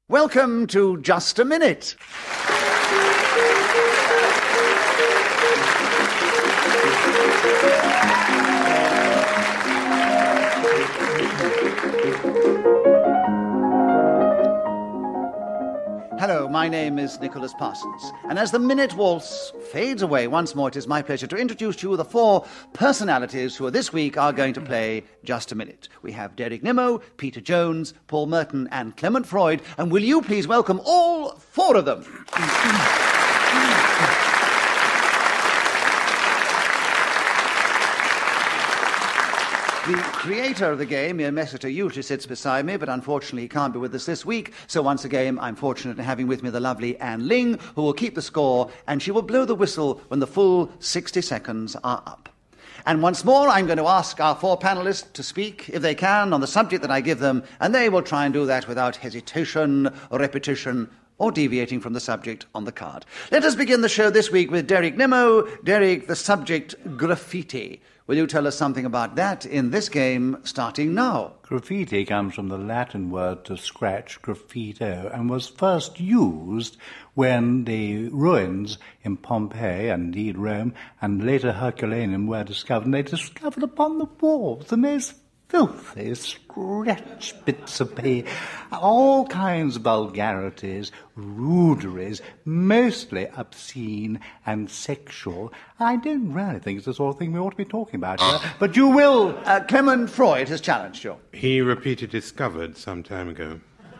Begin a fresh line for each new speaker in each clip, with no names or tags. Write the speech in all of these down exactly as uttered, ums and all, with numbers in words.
Welcome to Just a Minute. Hello, my name is Nicholas Parsons, and as the Minute Waltz fades away once more, it is my pleasure to introduce to you the four personalities who this week are going to play Just a Minute. We have Derek Nimmo, Peter Jones, Paul Merton, and Clement Freud, and will you please welcome all four of them? The creator of the game, Ian Messiter, usually sits beside me, but unfortunately he can't be with us this week. So once again, I'm fortunate in having with me the lovely Anne Ling, who will keep the score, and she will blow the whistle when the full sixty seconds are up. And once more, I'm going to ask our four panellists to speak, if they can, on the subject that I give them, and they will try and do that without hesitation or repetition or deviating from the subject on the card. Let us begin the show this week with Derek Nimmo. Derek, the subject, graffiti. Will you tell us something about that in this game, starting now?
Graffiti comes from the Latin word to scratch, graffito, and was first used when the ruins in Pompeii, and indeed Rome, and later Herculaneum were discovered. And they discovered upon the walls the most filthy, scratch bits of paper, all kinds of vulgarities, ruderies, mostly obscene and sexual. I don't really think it's the sort of thing we ought to be talking about here, but you will...
Uh, Clement Freud has challenged you.
He repeated discovered some time ago.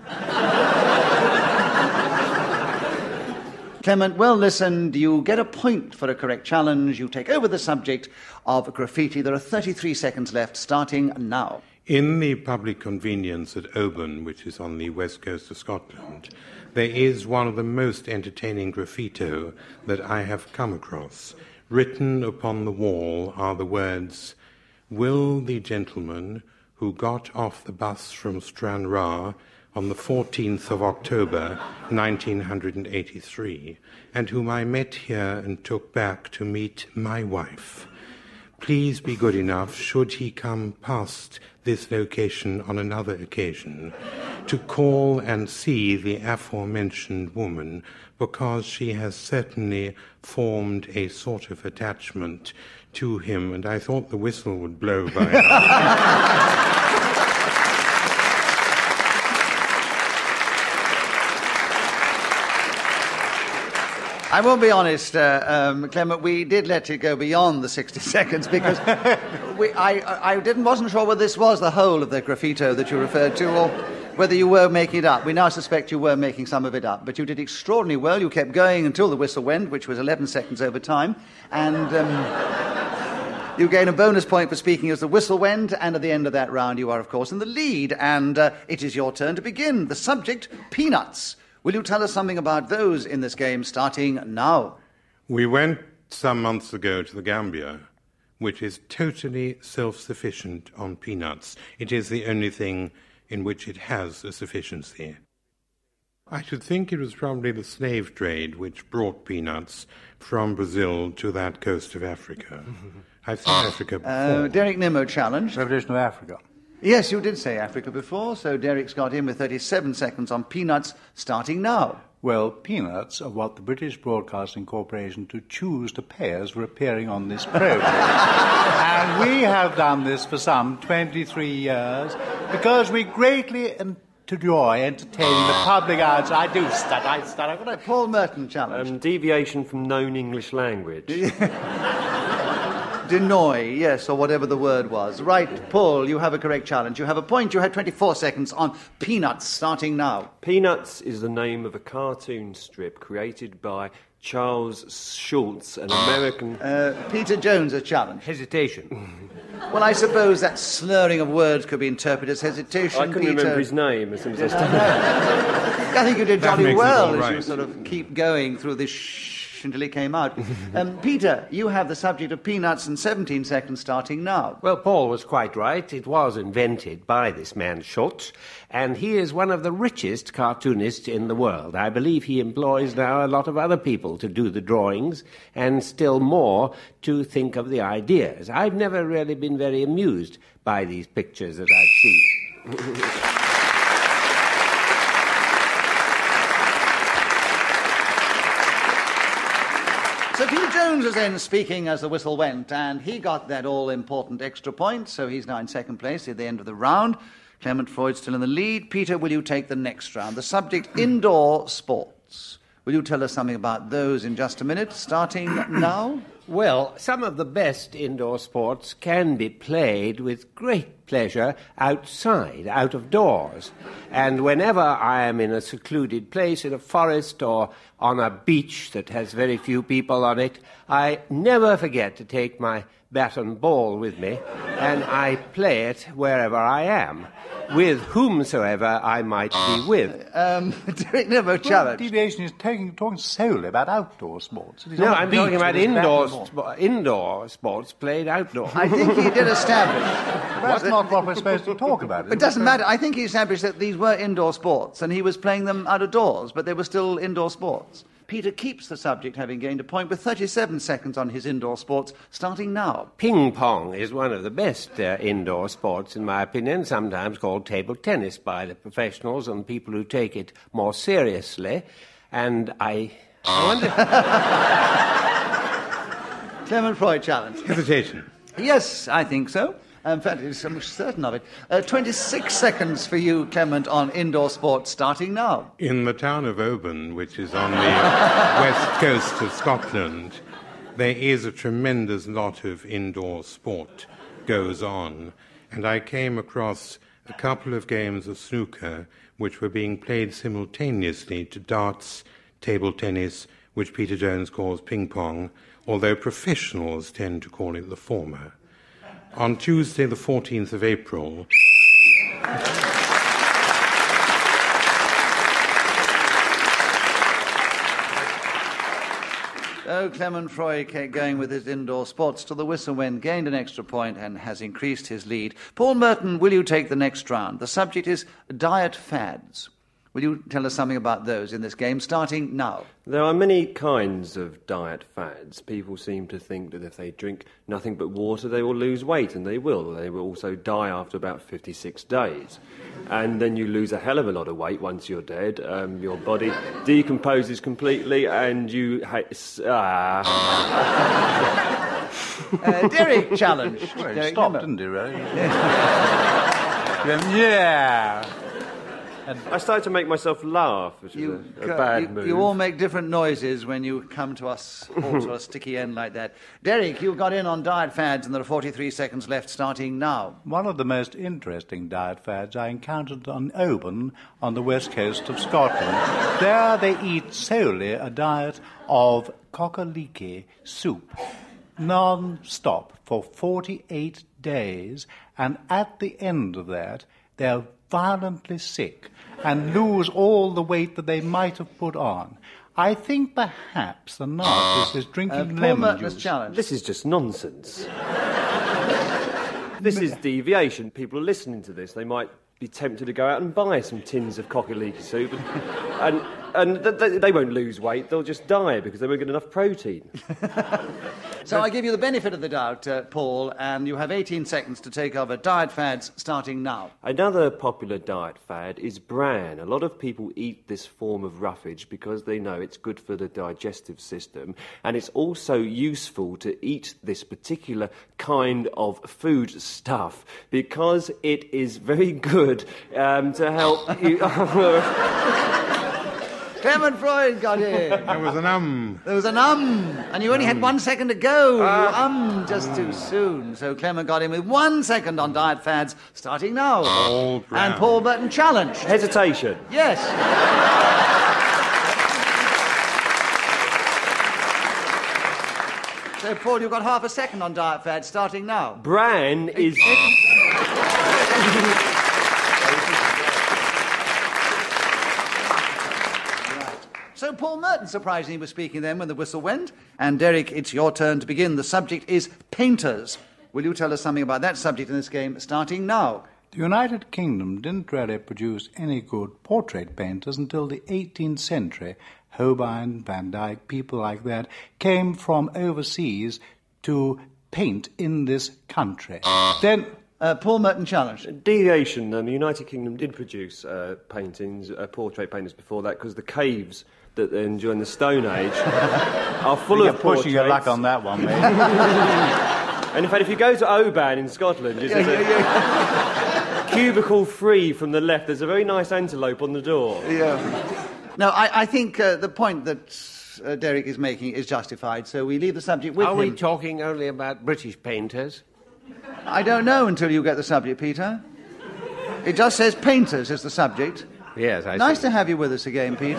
Clement, well listened. You get a point for a correct challenge. You take over the subject of graffiti. There are thirty-three seconds left, starting now.
In the public convenience at Oban, which is on the west coast of Scotland, there is one of the most entertaining graffito that I have come across. Written upon the wall are the words, "Will the gentleman who got off the bus from Stranraer on the fourteenth of October, nineteen eighty-three, and whom I met here and took back to meet my wife, please be good enough, should he come past this location on another occasion, to call and see the aforementioned woman, because she has certainly formed a sort of attachment to him." And I thought the whistle would blow by now.
I will be honest, uh, um, Clement, we did let it go beyond the sixty seconds because we, I, I didn't, wasn't sure whether this was the whole of the graffito that you referred to or whether you were making it up. We now suspect you were making some of it up, but you did extraordinarily well. You kept going until the whistle went, which was eleven seconds over time, and um, you gain a bonus point for speaking as the whistle went, and at the end of that round you are, of course, in the lead, and uh, it is your turn to begin. The subject, peanuts. Will you tell us something about those in this game, starting now?
We went some months ago to the Gambia, which is totally self-sufficient on peanuts. It is the only thing in which it has a sufficiency. I should think it was probably the slave trade which brought peanuts from Brazil to that coast of Africa. I've seen Africa before.
Uh, Derek Nimmo challenged.
Revolution of Africa.
Yes, you did say Africa before, so Derek's got in with thirty-seven seconds on peanuts, starting now.
Well, peanuts are what the British Broadcasting Corporation to choose to pay us for appearing on this programme. And we have done this for some twenty-three years because we greatly enjoy entertaining the public eye. I do stutter, I stutter. What I...
Paul Merton challenge.
Um, deviation from known English language.
Denoy, yes, or whatever the word was. Right, Paul, you have a correct challenge. You have a point. You had twenty-four seconds on peanuts, starting now.
Peanuts is the name of a cartoon strip created by Charles Schulz, an American...
Uh, Peter Jones, a challenge.
Hesitation.
Well, I suppose that slurring of words could be interpreted as hesitation,
I couldn't
Peter.
remember his name as soon as I started.
I think you did
That
jolly
makes it
well
all
as
right.
you sort of keep going through this shh until he came out. um, Peter, you have the subject of peanuts in seventeen seconds, starting now.
Well, Paul was quite right. It was invented by this man Schultz, and he is one of the richest cartoonists in the world. I believe he employs now a lot of other people to do the drawings, and still more to think of the ideas. I've never really been very amused by these pictures that I've seen.
Jones was then speaking as the whistle went, and he got that all-important extra point, so he's now in second place at the end of the round. Clement Freud still in the lead. Peter, will you take the next round? The subject, indoor sports. Will you tell us something about those in just a minute, starting now?
Well, some of the best indoor sports can be played with great pleasure outside, out of doors. And whenever I am in a secluded place, in a forest or on a beach that has very few people on it, I never forget to take my bat and ball with me, and I play it wherever I am, with whomsoever I might be with.
Um, Derek Never
Well,
challenge.
deviation is taking, talking solely about outdoor sports. It is
No,
on a
I'm
beach
talking about
with a bat
indoor,
and ball.
sp- indoor sports played outdoors.
I think he did establish.
That's not what we're supposed to talk about.
It doesn't matter. I think he established that these were indoor sports, and he was playing them out of doors, but they were still indoor sports. Peter keeps the subject, having gained a point, with thirty-seven seconds on his indoor sports, starting now.
Ping pong is one of the best uh, indoor sports, in my opinion, sometimes called table tennis by the professionals and people who take it more seriously. And I, I wonder...
Clement Freud challenge.
Hesitation.
Yes, I think so. In fact, I'm certain of it. Uh, twenty-six seconds for you, Clement, on indoor sports, starting now.
In the town of Oban, which is on the west coast of Scotland, there is a tremendous lot of indoor sport goes on. And I came across a couple of games of snooker which were being played simultaneously to darts, table tennis, which Peter Jones calls ping pong, although professionals tend to call it the former. On Tuesday, the fourteenth of April...
Oh, Clement Freud kept going with his indoor sports till the whistle went, gained an extra point and has increased his lead. Paul Merton, will you take the next round? The subject is diet fads. Will you tell us something about those in this game, starting now?
There are many kinds of diet fads. People seem to think that if they drink nothing but water, they will lose weight, and they will. They will also die after about fifty-six days. And then you lose a hell of a lot of weight once you're dead. Um, your body decomposes completely, and you... Ha- ah.
Uh, Derek challenge.
Well, he
Derek
stopped,
Nimmo.
didn't he, really? Yeah.
I started to make myself laugh, which
You,
is a, a bad
you,
move.
you all make different noises when you come to us, all to a sticky end like that. Derek, you got in on diet fads, and there are forty-three seconds left, starting now.
One of the most interesting diet fads I encountered on Oban on the west coast of Scotland. There they eat solely a diet of cockaliki soup, non-stop, for forty-eight days, and at the end of that, they're violently sick and lose all the weight that they might have put on. I think perhaps the nut is drinking
Uh, Paul
lemon
Merton's
juice.
challenge.
This is just nonsense. This is deviation. People are listening to this. They might be tempted to go out and buy some tins of cockaliki soup, and and, and th- th- they won't lose weight. They'll just die because they won't get enough protein.
So I give you the benefit of the doubt, uh, Paul, and you have eighteen seconds to take over diet fads, starting now.
Another popular diet fad is bran. A lot of people eat this form of roughage because they know it's good for the digestive system, and it's also useful to eat this particular kind of food stuff because it is very good um, to help you...
Clement Freud got in.
There was an um.
There was an um, and you only had one second to go. You um just too soon. So Clement got in with one second on diet fads, starting now.
All brown.
And Paul Burton challenged.
Hesitation.
Yes. So, Paul, you've got half a second on diet fads, starting now.
Bran is...
So Paul Merton, surprisingly, was speaking then when the whistle went. And Derek, it's your turn to begin. The subject is painters. Will you tell us something about that subject in this game, starting now?
The United Kingdom didn't really produce any good portrait painters until the eighteenth century. Holbein, Van Dyck, people like that, came from overseas to paint in this country. Then
Uh, Paul Merton challenged.
Deviation. Um, the United Kingdom did produce uh, paintings, uh, portrait paintings before that, because the caves that they enjoy in the Stone Age are full
You're
of portraits.
pushing your luck on that one, mate.
And in fact, if you go to Oban in Scotland, it's yeah, yeah, yeah. cubicle free from the left. There's a very nice antelope on the door.
Yeah. No, I, I think uh, the point that uh, Derek is making is justified, so we leave the subject with
Are
him.
we talking only about British painters?
I don't know until you get the subject, Peter. It just says painters is the subject.
Yes, I
Nice
see.
to have you with us again, Peter.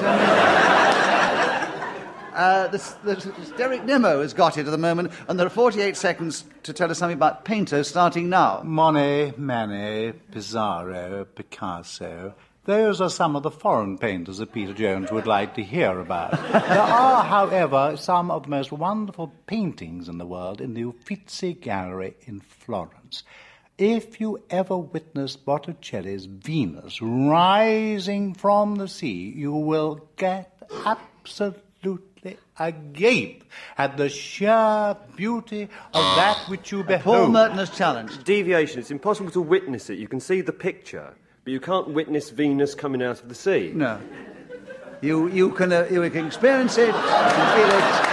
uh, the, the, the, Derek Nimmo has got it at the moment, and there are forty-eight seconds to tell us something about painters starting now.
Monet, Manet, Pissarro, Picasso. Those are some of the foreign painters that Peter Jones would like to hear about. There are, however, some of the most wonderful paintings in the world in the Uffizi Gallery in Florence. If you ever witnessed Botticelli's Venus rising from the sea, you will get absolutely agape at the sheer beauty of that which you behold.
Paul Merton has challenged.
Deviation. It's impossible to witness it. You can see the picture, but you can't witness Venus coming out of the sea.
No. You, you, can, uh, you can experience it, you can feel it.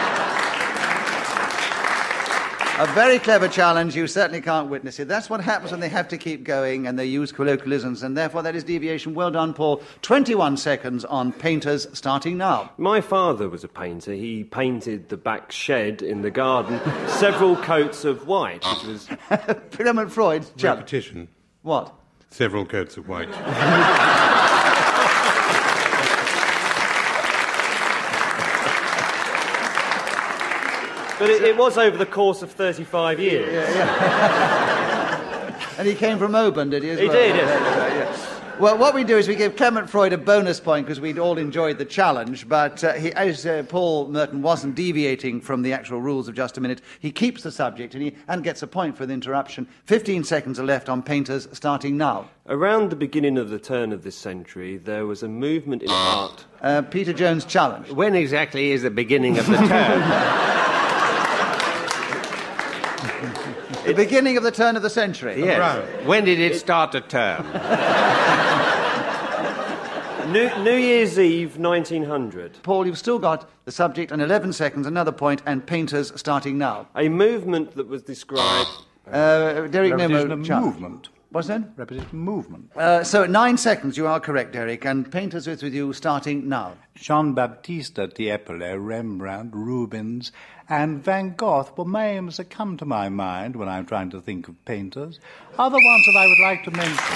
A very clever challenge. You certainly can't witness it. That's what happens when they have to keep going and they use colloquialisms, and therefore that is deviation. Well done, Paul. twenty-one seconds on painters starting now.
My father was a painter. He painted the back shed in the garden several coats of white, which was...
Clement Freud. challenge.
Repetition.
What?
Several coats of white.
But it, it was over the course of thirty-five years.
Yeah, yeah. And he came from Oban, did he, as
He
well?
did, yes.
Yeah, yeah. Well, what we do is we give Clement Freud a bonus point because we'd all enjoyed the challenge, but uh, he, as uh, Paul Merton wasn't deviating from the actual rules of Just a Minute, he keeps the subject and, he, and gets a point for the interruption. Fifteen seconds are left on painters starting now.
Around the beginning of the turn of this century, there was a movement in art.
Uh, Peter Jones challenge.
When exactly is the beginning of the term?
The beginning of the turn of the century.
Yes. When did it start to turn?
New, New Year's Eve, nineteen hundred.
Paul, you've still got the subject and eleven seconds, another point, and painters starting now.
A movement that was described...
Uh, Derek
Repetition
Nemo
of
challenge.
movement.
What's that?
Repetition movement.
Uh, so, nine seconds, you are correct, Derek, and painters is with you starting now.
Jean-Baptiste Tiepolo, Rembrandt, Rubens, and Van Gogh were names that come to my mind when I'm trying to think of painters. Other ones that I would like to mention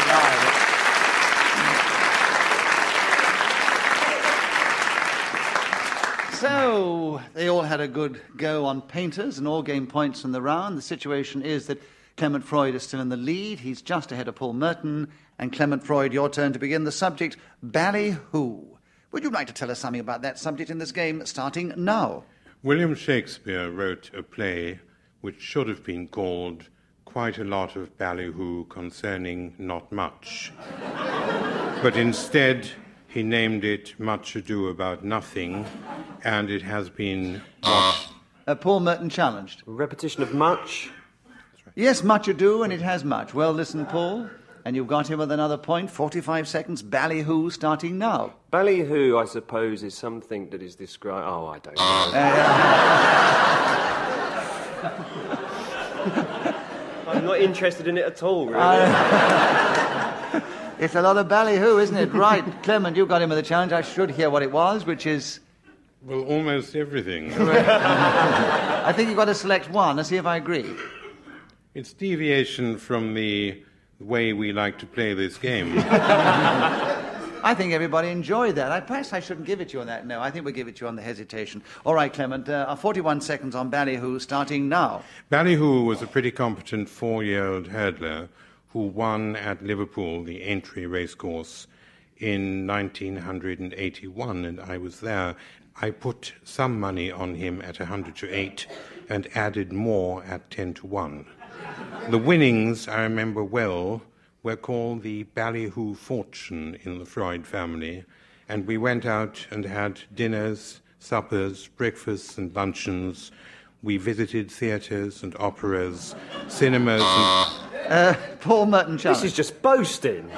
are...
So, they all had a good go on painters and all gained points in the round. The situation is that Clement Freud is still in the lead. He's just ahead of Paul Merton. And Clement Freud, your turn to begin. The subject, Ballyhoo. Would you like to tell us something about that subject in this game, starting now?
William Shakespeare wrote a play which should have been called Quite a Lot of Ballyhoo Concerning Not Much. But instead, he named it Much Ado About Nothing, and it has been what...
Uh, Paul Merton challenged.
Repetition of much.
Yes, much ado, and it has much. Well, listen, Paul, and you've got him with another point. forty-five seconds, Ballyhoo, starting now.
Ballyhoo, I suppose, is something that is described... Oh, I don't know. I'm not interested in it at all, really.
Uh, it's a lot of Ballyhoo, isn't it? Right, Clement, you got him with a challenge. I should hear what it was, which is...
Well, almost everything.
I think you've got to select one and see if I agree.
It's deviation from the way we like to play this game.
I think everybody enjoyed that. I, perhaps I shouldn't give it to you on that. No, I think we'll give it to you on the hesitation. All right, Clement, uh, forty-one seconds on Ballyhoo, starting now.
Ballyhoo was a pretty competent four-year-old hurdler who won at Liverpool the Aintree racecourse in nineteen eighty-one, and I was there. I put some money on him at one hundred to eight and added more at ten to one. The winnings, I remember well, were called the Ballyhoo Fortune in the Freud family, and we went out and had dinners, suppers, breakfasts and luncheons We visited theatres and operas, cinemas and...
Uh, Paul Merton challenge.
This is just boasting.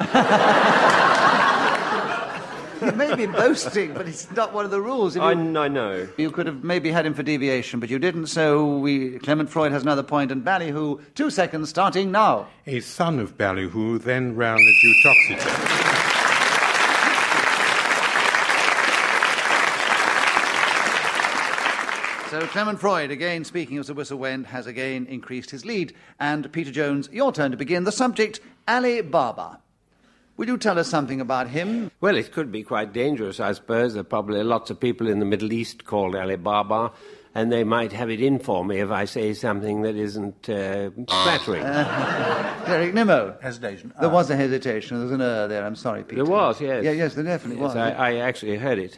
You may be boasting, but it's not one of the rules. If
I,
you,
I know.
you could have maybe had him for deviation, but you didn't, so we, Clement Freud has another point, and Ballyhoo, two seconds, starting now.
A son of Ballyhoo then ran a Dewtoxeter.
So Clement Freud, again speaking as the whistle went, has again increased his lead. And Peter Jones, your turn to begin. The subject, Ali Baba. Will you tell us something about him?
Well, it could be quite dangerous, I suppose. There are probably lots of people in the Middle East called Ali Baba, and they might have it in for me if I say something that isn't uh, flattering.
Uh, Derek Nimmo.
Hesitation.
There
Uh,
was a hesitation. There was an er there. I'm sorry, Peter.
There was, yes.
Yeah, yes, there definitely
Yes,
was.
I, I actually heard it.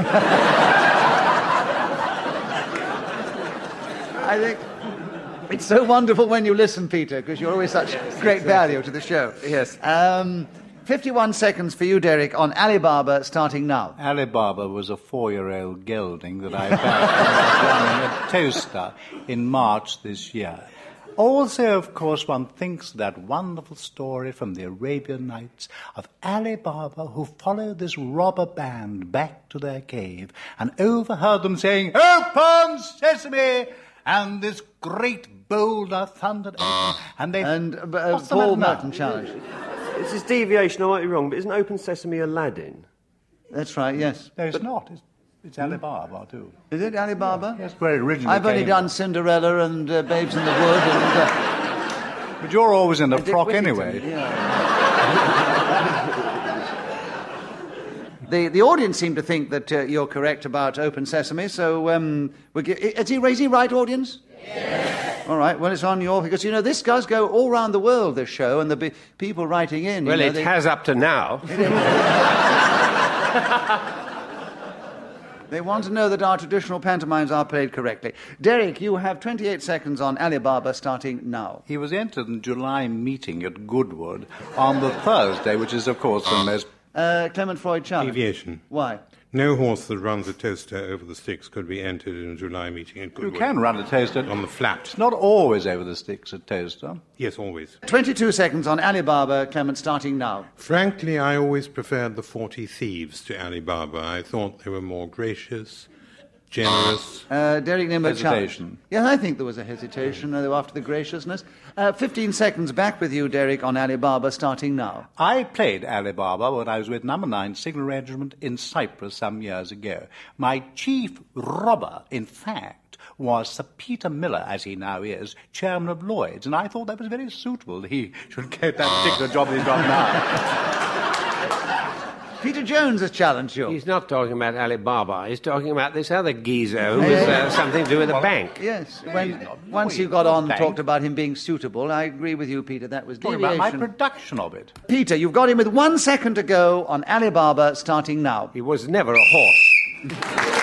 I think it's so wonderful when you listen, Peter, because you're always such great value to the show.
Yes.
Um, fifty-one seconds for you, Derek, on Ali Baba, starting now.
Ali Baba was a four-year-old gelding that I backed in a toaster in March this year. Also, of course, one thinks that wonderful story from the Arabian Nights of Ali Baba who followed this robber band back to their cave and overheard them saying, "Open sesame!" And this great boulder thundered open, and they...
And uh, uh,
What's the
Paul
matter now?
Merton challenge.
This is deviation, I might be wrong, but isn't Open Sesame Aladdin?
That's right, yes.
No, it's not. It's, it's Ali Baba, too.
Is it Ali Baba?
Yes, where it originally
I've only
came
done
from.
Cinderella and uh, Babes in the Wood and... Uh,
But you're always in a
Dick
frock
Whittington,
anyway.
yeah. The, the audience seem to think that uh, you're correct about Open Sesame, so um, we'll gi- is, he, is he right, audience? Yes. All right, well, it's on your... Because, you know, this does go all around the world, this show, and the be people writing in...
Well,
you know,
it
they...
has up to now.
They want to know that our traditional pantomimes are played correctly. Derek, you have twenty-eight seconds on Ali Baba, starting now.
He was entered in July meeting at Goodwood on the Thursday, which is, of course, the most...
Uh, Clement Freud challenge.
Deviation.
Why?
No horse that runs a toaster over the sticks could be entered in a July meeting at
You
Goodwood.
can run a toaster.
On the flat.
It's not always over the sticks, a toaster.
Yes, always.
twenty-two seconds on Ali Baba, Clement, starting now.
Frankly, I always preferred the Forty Thieves to Ali Baba. I thought they were more gracious, generous.
Uh, Derek Nimmo challenge.
Hesitation.
Yes, I think there was a hesitation uh, after the graciousness. Uh, fifteen seconds back with you, Derek, on Ali Baba, starting now.
I played Ali Baba when I was with Number nine Signal Regiment in Cyprus some years ago. My chief robber, in fact, was Sir Peter Miller, as he now is, chairman of Lloyd's, and I thought that was very suitable that he should get that particular job that he's got now.
Peter Jones has challenged you.
He's not talking about Ali Baba. He's talking about this other geezer who has uh, something to do with a bank.
Yes,
No,
when,
he's not. No,
once
he's
you got
not
on and
bank.
talked about him being suitable, I agree with you, Peter, that was
Talking
deviation.
about my production of it.
Peter, you've got him with one second to go on Ali Baba, starting now.
He was never a horse.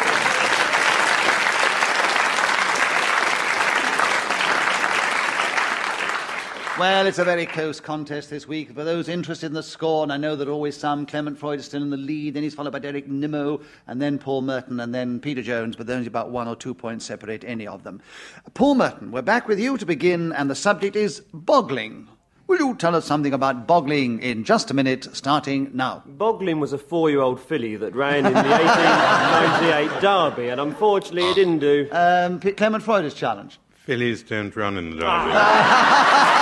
Well, it's a very close contest this week. For those interested in the score, and I know that always some, Clement Freud is still in the lead, then he's followed by Derek Nimmo, and then Paul Merton, and then Peter Jones, but only about one or two points separate any of them. Paul Merton, we're back with you to begin, and the subject is boggling. Will you tell us something about boggling in just a minute, starting now?
Boglin was a four-year-old filly that ran in the eighteen ninety-eight Derby, and unfortunately it didn't do.
Um, P- Clement Freud is challenged.
Fillies don't run in the Derby.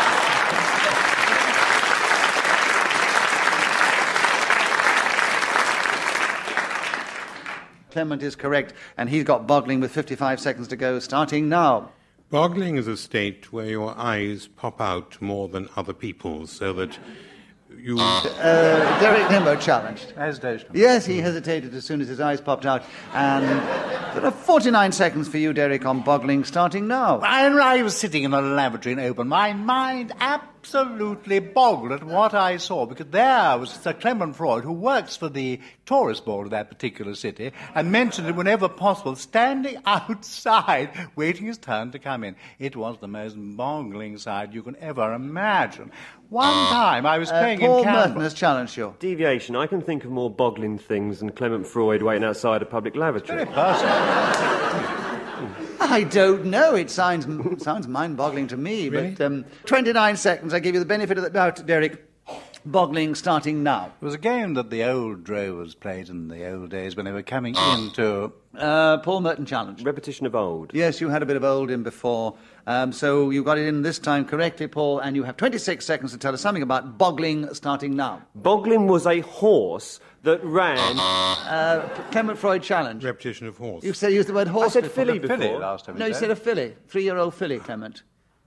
Clement is correct, and he's got boggling with fifty-five seconds to go, starting now.
Boggling is a state where your eyes pop out more than other people's, so that you...
Uh, Derek Nimmo challenged.
Hesitation.
Yes, he hesitated as soon as his eyes popped out. And there are forty-nine seconds for you, Derek, on boggling, starting now.
And I was sitting in a lavatory in open, my mind absolutely boggled at what I saw, because there was Sir Clement Freud, who works for the tourist board of that particular city, and mentioned it whenever possible, standing outside, waiting his turn to come in. It was the most boggling sight you can ever imagine. One time I was
Uh,
playing
Paul
in
Merton
Canberra.
has challenged you.
Deviation, I can think of more boggling things than Clement Freud waiting outside a public lavatory.
Very personal.
I don't know. It sounds sounds mind-boggling to me.
Really?
But um, twenty-nine seconds. I give you the benefit of the doubt, Derek. Boggling starting now.
It was a game that the old drovers played in the old days when they were coming into...
Uh, Paul Merton challenge.
Repetition of old.
Yes, you had a bit of old in before. Um, so you got it in this time correctly, Paul, and you have twenty-six seconds to tell us something about boggling starting now.
Boggling was a horse that ran...
Uh, Clement Freud challenge.
Repetition of horse.
You've said, used the word horse
I said
before.
filly before.
Filly last time.
No, you said a filly. Three-year-old filly, Clement.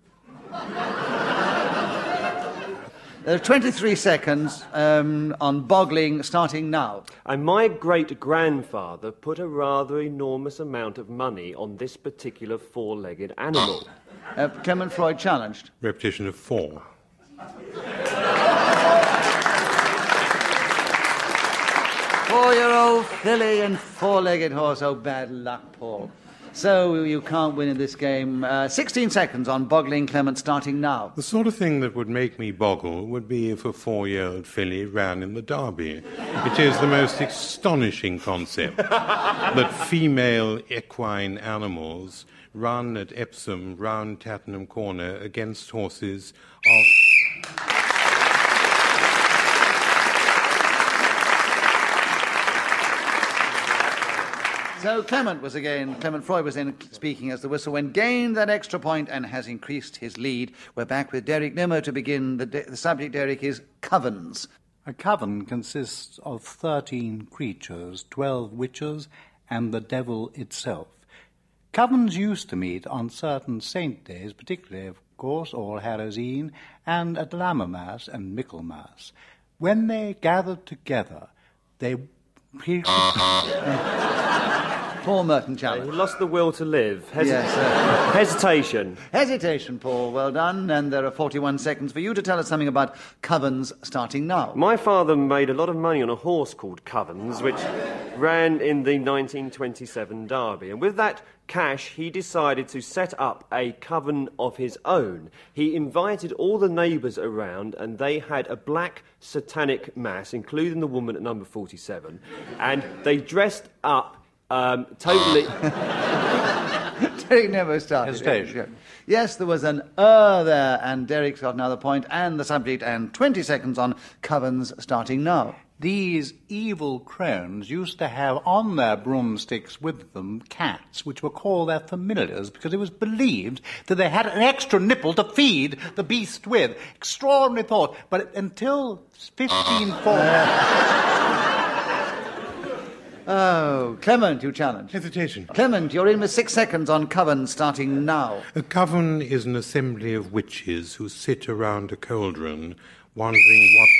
There are twenty-three seconds um, on boggling starting now.
And my great-grandfather put a rather enormous amount of money on this particular four-legged animal.
Uh, Clement Freud challenged.
Repetition of four.
Four-year-old filly and four-legged horse. Oh, bad luck, Paul. So you can't win in this game. Uh, sixteen seconds on boggling, Clement, starting now.
The sort of thing that would make me boggle would be if a four-year-old filly ran in the Derby. It is the most astonishing concept that female equine animals run at Epsom round Tattenham Corner against horses of...
So Clement was again, Clement Freud was in speaking as the whistle went, gained that extra point and has increased his lead. We're back with Derek Nimmo to begin. The, de- the subject, Derek, is covens.
A coven consists of thirteen creatures, twelve witches, and the devil itself. Covens used to meet on certain saint days, particularly, of course, All Hallows Eve, and at Lammermas and Michaelmas. When they gathered together, they...
Paul Merton
He
challenge.
lost the will to live. Hesi-
Yes, uh,
Hesitation.
hesitation, Paul. Well done. And there are forty-one seconds for you to tell us something about covens starting now.
My father made a lot of money on a horse called Covens, which ran in the nineteen twenty-seven Derby. And with that cash, he decided to set up a coven of his own. He invited all the neighbours around, and they had a black satanic mass, including the woman at number forty-seven. And they dressed up um, totally...
Derek never started.
Hesitation.
Yes, there was an er there, and Derek's got another point, and the subject, and twenty seconds on covens starting now.
These evil crones used to have on their broomsticks with them cats, which were called their familiars, because it was believed that they had an extra nipple to feed the beast with. Extraordinary thought. But until fifteen forty...
Oh, Clement, you challenge.
Hesitation.
Clement, you're in with six seconds on coven starting now.
A coven is an assembly of witches who sit around a cauldron, wondering what...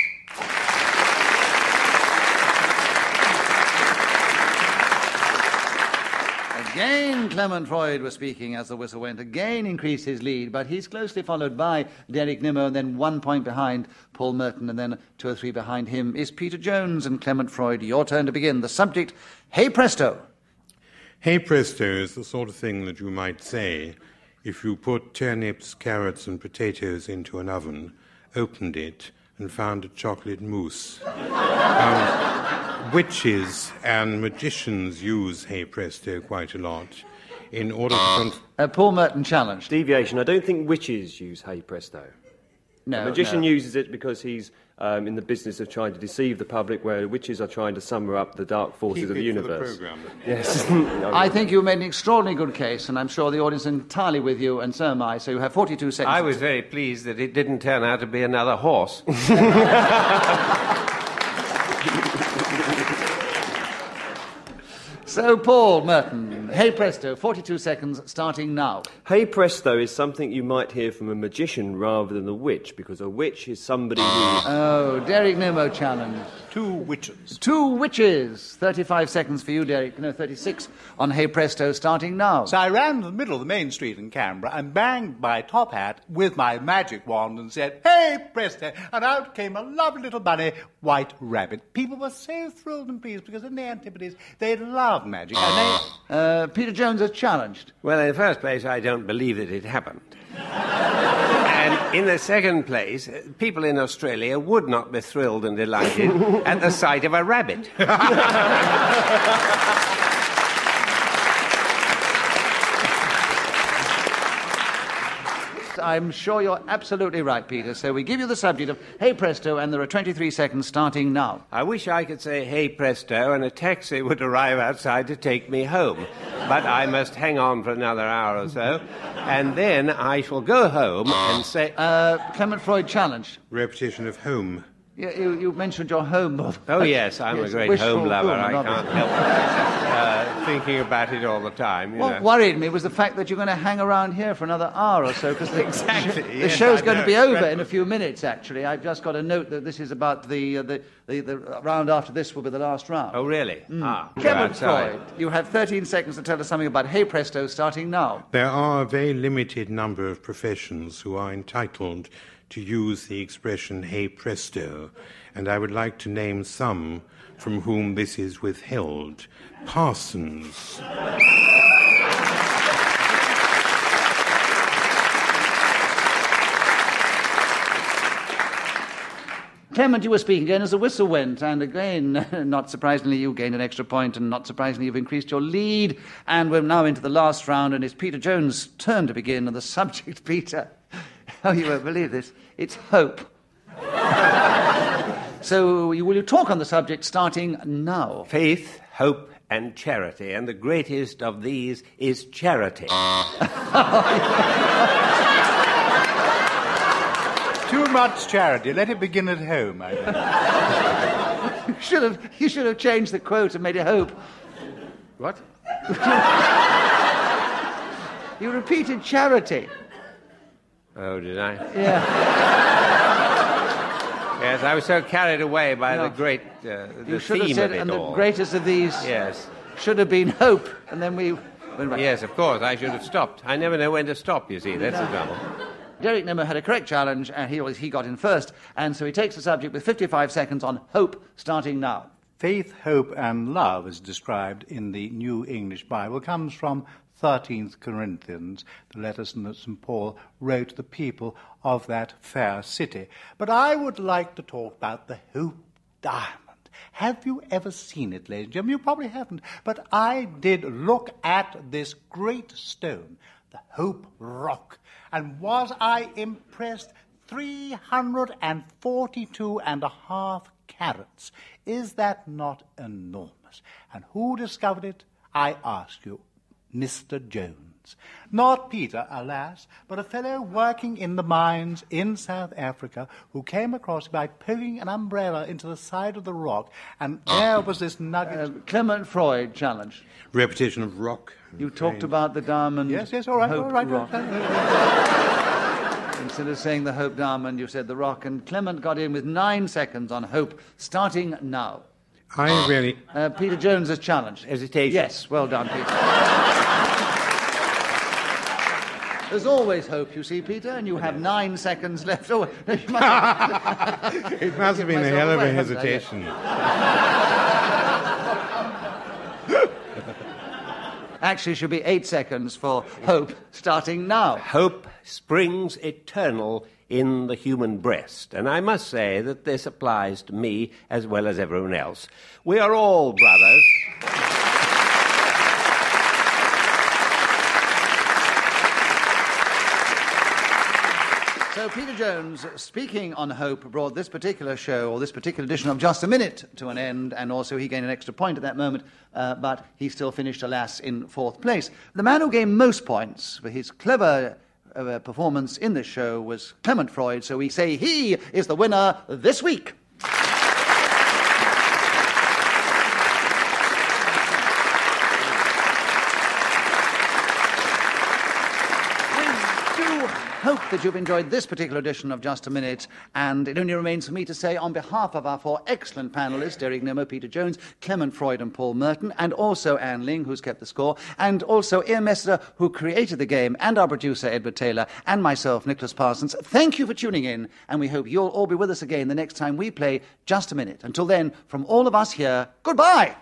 Again, Clement Freud was speaking as the whistle went. Again increased his lead, but he's closely followed by Derek Nimmo, and then one point behind Paul Merton, and then two or three behind him is Peter Jones and Clement Freud. Your turn to begin. The subject, hey presto.
Hey presto is the sort of thing that you might say if you put turnips, carrots and potatoes into an oven, opened it, and found a chocolate mousse. um, Witches and magicians use hey presto quite a lot in order to... Conf-
Uh, Paul Merton challenged.
Deviation. I don't think witches use hey presto.
No,
A magician
no.
uses it because he's um, in the business of trying to deceive the public, where witches are trying to summer up the dark forces
Keep
of the
it for the
universe.
programme.
Yes.
I think you made an extraordinarily good case, and I'm sure the audience is entirely with you, and so am I. So you have forty-two seconds.
I was very pleased that it didn't turn out to be another horse.
So, Paul Merton, hey presto, forty-two seconds starting now.
Hey presto is something you might hear from a magician rather than a witch, because a witch is somebody who...
Oh, Derek Nimmo challenge.
Two witches.
Two witches. thirty-five seconds for you, Derek. No, thirty-six on hey presto starting now.
So I ran to the middle of the main street in Canberra and banged my top hat with my magic wand and said, hey, presto, and out came a lovely little bunny, white rabbit. People were so thrilled and pleased because in the Antipodes they loved magic. And they...
Uh, Peter Jones has challenged.
Well, in the first place, I don't believe that it happened. And in the second place, people in Australia would not be thrilled and delighted at the sight of a rabbit.
I'm sure you're absolutely right, Peter. So we give you the subject of Hey Presto, and there are twenty-three seconds starting now.
I wish I could say, hey, presto, and a taxi would arrive outside to take me home. But I must hang on for another hour or so, and then I shall go home and say...
Uh, Clement Freud challenged.
Repetition of home.
Yeah, you, you mentioned your home, Bob.
Oh, yes, I'm
Yes,
a great
wishful
home lover. I
fulfillment,
can't help uh, thinking about it all the time, you
What
know.
worried me was the fact that you're going to hang around here for another hour or so, because the,
Exactly,
the
yes,
show's
I
going
know.
to be over in a few minutes, actually. I've just got a note that this is about the, uh, the, the, the round after this will be the last round.
Oh, really?
Mm.
Ah,
Clement
outside.
Freud, you have thirteen seconds to tell us something about Hey Presto, starting now.
There are a very limited number of professions who are entitled to use the expression hey presto, and I would like to name some from whom this is withheld. Parsons.
Clement, you were speaking again as the whistle went, and again, not surprisingly, you gained an extra point, and not surprisingly, you've increased your lead, and we're now into the last round, and it's Peter Jones' turn to begin, and the subject, Peter, oh, you won't believe this, it's hope. So, you, will you talk on the subject starting now?
Faith, hope, and charity, and the greatest of these is charity.
Too much charity. Let it begin at home, I think.
You should have, you should have changed the quote and made it hope.
What?
You repeated charity.
Oh, did I?
Yeah.
Yes, I was so carried away by
No.
the great, uh, the
You should have
theme
said,
of it
and
all.
the greatest of these
Yes.
should have been hope, and then we went back.
Yes, of course, I should have stopped. I never know when to stop, you see, that's the trouble.
Derek Nimmo had a correct challenge, and he, was, he got in first, and so he takes the subject with fifty-five seconds on hope, starting now.
Faith, hope, and love, as described in the New English Bible, comes from thirteenth Corinthians, the letter that Saint Paul wrote to the people of that fair city. But I would like to talk about the Hope Diamond. Have you ever seen it, ladies and gentlemen? You probably haven't. But I did look at this great stone, the Hope Rock, and was I impressed? three hundred forty-two and a half carats. Is that not enormous? And who discovered it? I ask you, Mister Jones. Not Peter, alas, but a fellow working in the mines in South Africa who came across it by poking an umbrella into the side of the rock, and there was this nugget.
Uh, Clement Freud challenge.
Repetition of rock.
You talked about the diamond.
yes, yes, all right,
Hope
all right.
Rock.
all right.
Instead of saying the Hope Diamond, you said the rock, and Clement got in with nine seconds on hope, starting now.
I really...
Uh, Peter Jones has challenged.
Hesitation.
Yes, well done, Peter. There's always hope, you see, Peter, and you have nine seconds left. Oh, no, you must...
It must have been a
myself
hell of a
away, haven't I? Yes.
hesitation.
Actually, it should be eight seconds for hope, starting now.
Hope springs eternal in the human breast. And I must say that this applies to me as well as everyone else. We are all brothers.
So Peter Jones, speaking on hope, brought this particular show, or this particular edition of Just a Minute, to an end, and also he gained an extra point at that moment, uh, but he still finished, alas, in fourth place. The man who gained most points for his clever uh, performance in this show was Clement Freud, so we say he is the winner this week. Hope that you've enjoyed this particular edition of Just a Minute, and it only remains for me to say, on behalf of our four excellent panellists, Derek Nimmo, Peter Jones, Clement Freud and Paul Merton, and also Anne Ling, who's kept the score, and also Ian Messiter, who created the game, and our producer, Edward Taylor, and myself, Nicholas Parsons, thank you for tuning in, and we hope you'll all be with us again the next time we play Just a Minute. Until then, from all of us here, goodbye!